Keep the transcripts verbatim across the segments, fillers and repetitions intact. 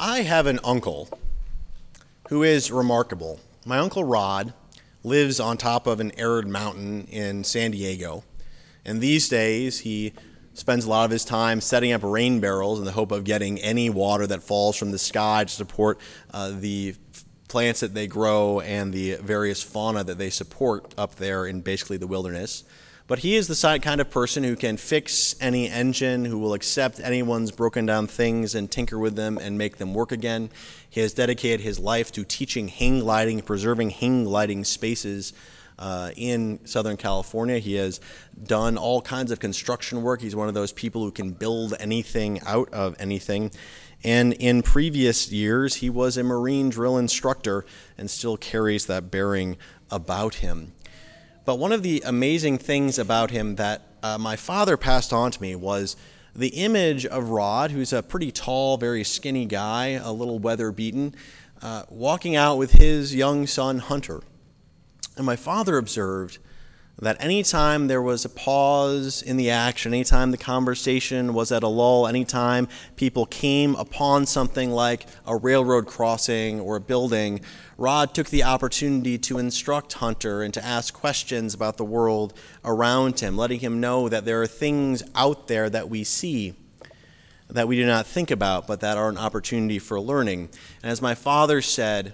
I have an uncle who is remarkable. My Uncle Rod lives on top of an arid mountain in San Diego, and these days he spends a lot of his time setting up rain barrels in the hope of getting any water that falls from the sky to support uh, the plants that they grow and the various fauna that they support up there in basically the wilderness. But he is the kind of person who can fix any engine, who will accept anyone's broken down things and tinker with them and make them work again. He has dedicated his life to teaching hang gliding, preserving hang gliding spaces uh, in Southern California. He has done all kinds of construction work. He's one of those people who can build anything out of anything. And in previous years, he was a Marine drill instructor and still carries that bearing about him. But one of the amazing things about him that uh, my father passed on to me was the image of Rod, who's a pretty tall, very skinny guy, a little weather-beaten, uh, walking out with his young son, Hunter. And my father observed that anytime there was a pause in the action, anytime the conversation was at a lull, anytime people came upon something like a railroad crossing or a building, Rod took the opportunity to instruct Hunter and to ask questions about the world around him, letting him know that there are things out there that we see that we do not think about, but that are an opportunity for learning. And as my father said,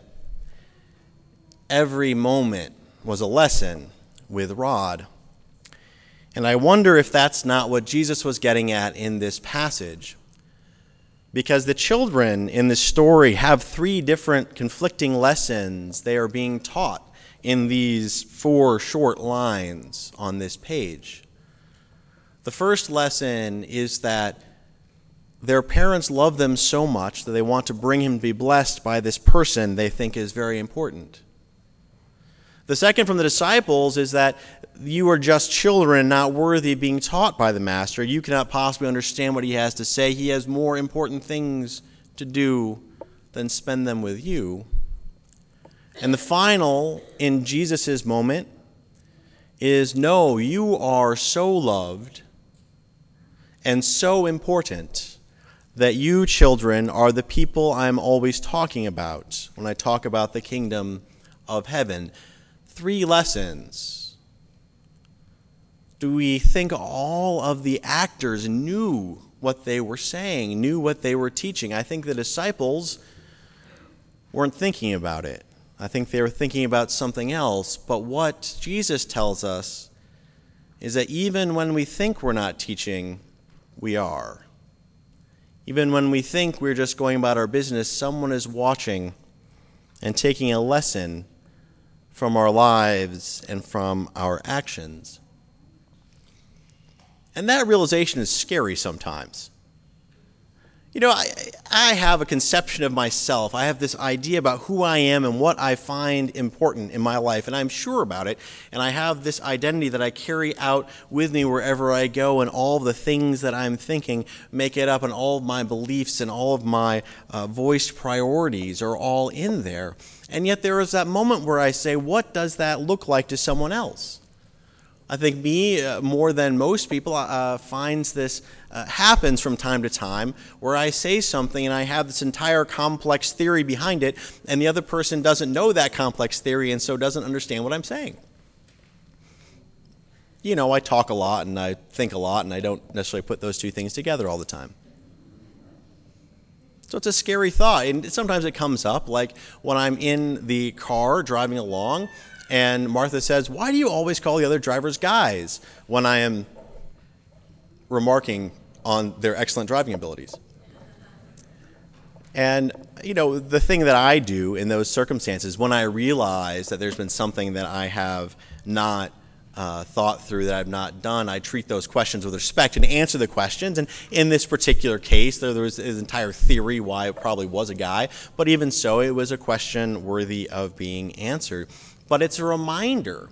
every moment was a lesson with Rod. And I wonder if that's not what Jesus was getting at in this passage. Because the children in this story have three different conflicting lessons they are being taught in these four short lines on this page. The first lesson is that their parents love them so much that they want to bring him to be blessed by this person they think is very important. The second from the disciples is that you are just children, not worthy of being taught by the master. You cannot possibly understand what he has to say. He has more important things to do than spend them with you. And the final, in Jesus' moment, is no, you are so loved and so important that you, children, are the people I'm always talking about when I talk about the kingdom of heaven. Three lessons. Do we think all of the actors knew what they were saying, knew what they were teaching? I think the disciples weren't thinking about it. I think they were thinking about something else. But what Jesus tells us is that even when we think we're not teaching, we are. Even when we think we're just going about our business, someone is watching and taking a lesson from our lives and from our actions. And that realization is scary sometimes. You know, I, I have a conception of myself. I have this idea about who I am and what I find important in my life, and I'm sure about it. And I have this identity that I carry out with me wherever I go, and all of the things that I'm thinking make it up, and all of my beliefs and all of my uh, voiced priorities are all in there. And yet there is that moment where I say, what does that look like to someone else? I think me, uh, more than most people, uh, finds this uh, happens from time to time, where I say something and I have this entire complex theory behind it, and the other person doesn't know that complex theory and so doesn't understand what I'm saying. You know, I talk a lot and I think a lot, and I don't necessarily put those two things together all the time. So it's a scary thought, and sometimes it comes up, like when I'm in the car driving along, and Martha says, why do you always call the other drivers guys when I am remarking on their excellent driving abilities? And, you know, the thing that I do in those circumstances, when I realize that there's been something that I have not uh, thought through, that I've not done, I treat those questions with respect and answer the questions. And in this particular case, there, there was this entire theory why it probably was a guy. But even so, it was a question worthy of being answered. But it's a reminder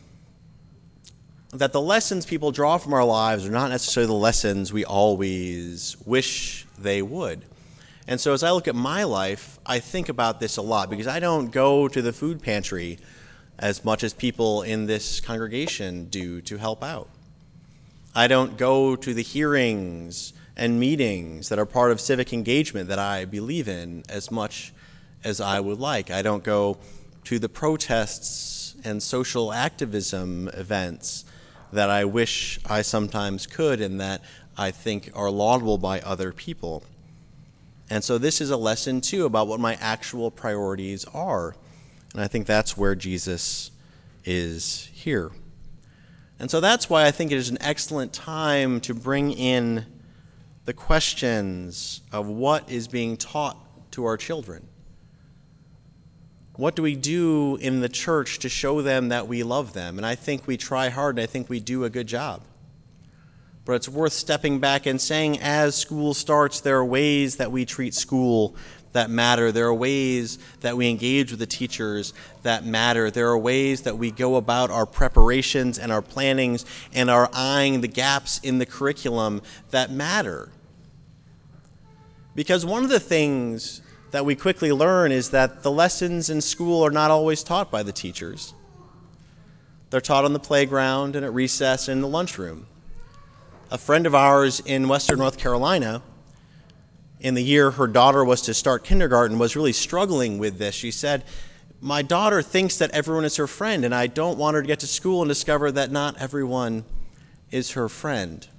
that the lessons people draw from our lives are not necessarily the lessons we always wish they would. And so as I look at my life, I think about this a lot, because I don't go to the food pantry as much as people in this congregation do to help out. I don't go to the hearings and meetings that are part of civic engagement that I believe in as much as I would like. I don't go to the protests and social activism events that I wish I sometimes could and that I think are laudable by other people. And so this is a lesson, too, about what my actual priorities are. And I think that's where Jesus is here. And so that's why I think it is an excellent time to bring in the questions of what is being taught to our children. What do we do in the church to show them that we love them? And I think we try hard, and I think we do a good job. But it's worth stepping back and saying, as school starts, there are ways that we treat school that matter. There are ways that we engage with the teachers that matter. There are ways that we go about our preparations and our plannings and our eyeing the gaps in the curriculum that matter. Because one of the things that we quickly learn is that the lessons in school are not always taught by the teachers. They're taught on the playground and at recess and in the lunchroom. A friend of ours in Western North Carolina, in the year her daughter was to start kindergarten, was really struggling with this. She said, "My daughter thinks that everyone is her friend, and I don't want her to get to school and discover that not everyone is her friend."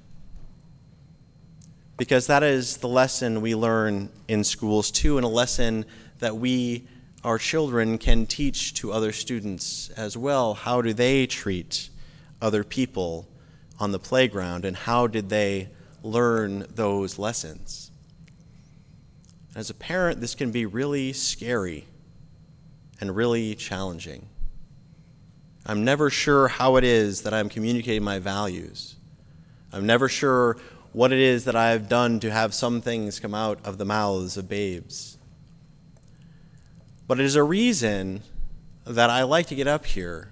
Because that is the lesson we learn in schools too, and a lesson that we, our children, can teach to other students as well. How do they treat other people on the playground, and how did they learn those lessons? As a parent, this can be really scary and really challenging. I'm never sure how it is that I'm communicating my values. I'm never sure what it is that I've done to have some things come out of the mouths of babes. But it is a reason that I like to get up here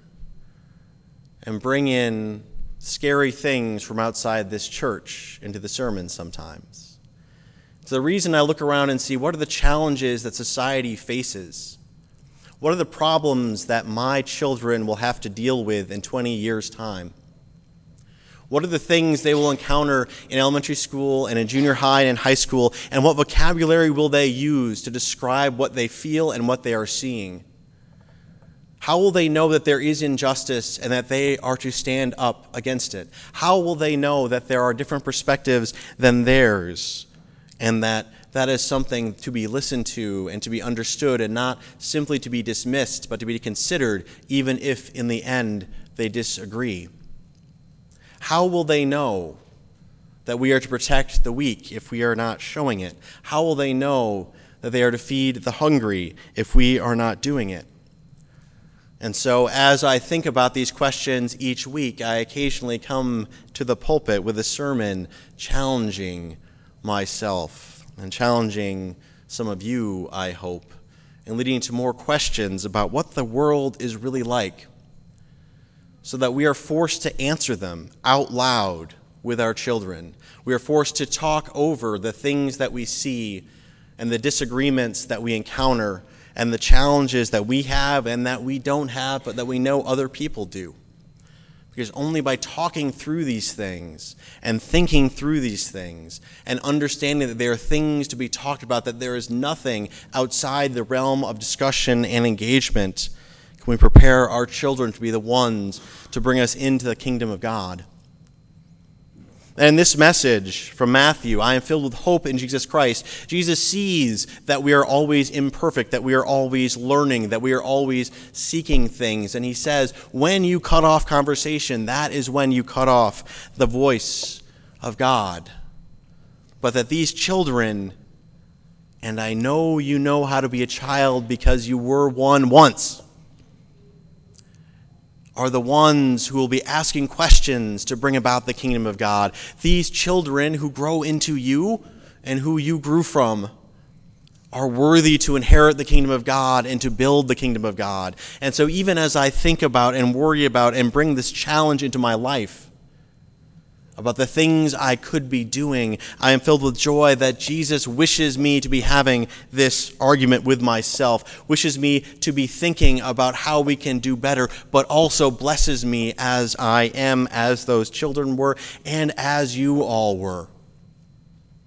and bring in scary things from outside this church into the sermon sometimes. It's the reason I look around and see what are the challenges that society faces. What are the problems that my children will have to deal with in twenty years' time? What are the things they will encounter in elementary school and in junior high and in high school, and what vocabulary will they use to describe what they feel and what they are seeing? How will they know that there is injustice and that they are to stand up against it? How will they know that there are different perspectives than theirs, and that that is something to be listened to and to be understood and not simply to be dismissed, but to be considered, even if in the end they disagree? How will they know that we are to protect the weak if we are not showing it? How will they know that they are to feed the hungry if we are not doing it? And so as I think about these questions each week, I occasionally come to the pulpit with a sermon challenging myself and challenging some of you, I hope, and leading to more questions about what the world is really like, so that we are forced to answer them out loud with our children. We are forced to talk over the things that we see and the disagreements that we encounter and the challenges that we have and that we don't have, but that we know other people do. Because only by talking through these things and thinking through these things and understanding that there are things to be talked about, that there is nothing outside the realm of discussion and engagement, can we prepare our children to be the ones to bring us into the kingdom of God. And in this message from Matthew, I am filled with hope in Jesus Christ. Jesus sees that we are always imperfect, that we are always learning, that we are always seeking things. And he says, when you cut off conversation, that is when you cut off the voice of God. But that these children, and I know you know how to be a child because you were one once, are the ones who will be asking questions to bring about the kingdom of God. These children who grow into you and who you grew from are worthy to inherit the kingdom of God and to build the kingdom of God. And so even as I think about and worry about and bring this challenge into my life, about the things I could be doing, I am filled with joy that Jesus wishes me to be having this argument with myself, wishes me to be thinking about how we can do better, but also blesses me as I am, as those children were, and as you all were.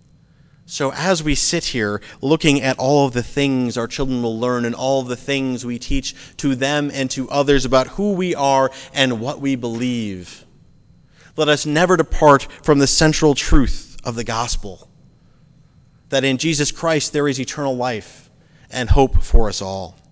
So as we sit here looking at all of the things our children will learn and all of the things we teach to them and to others about who we are and what we believe, let us never depart from the central truth of the gospel, that in Jesus Christ there is eternal life and hope for us all.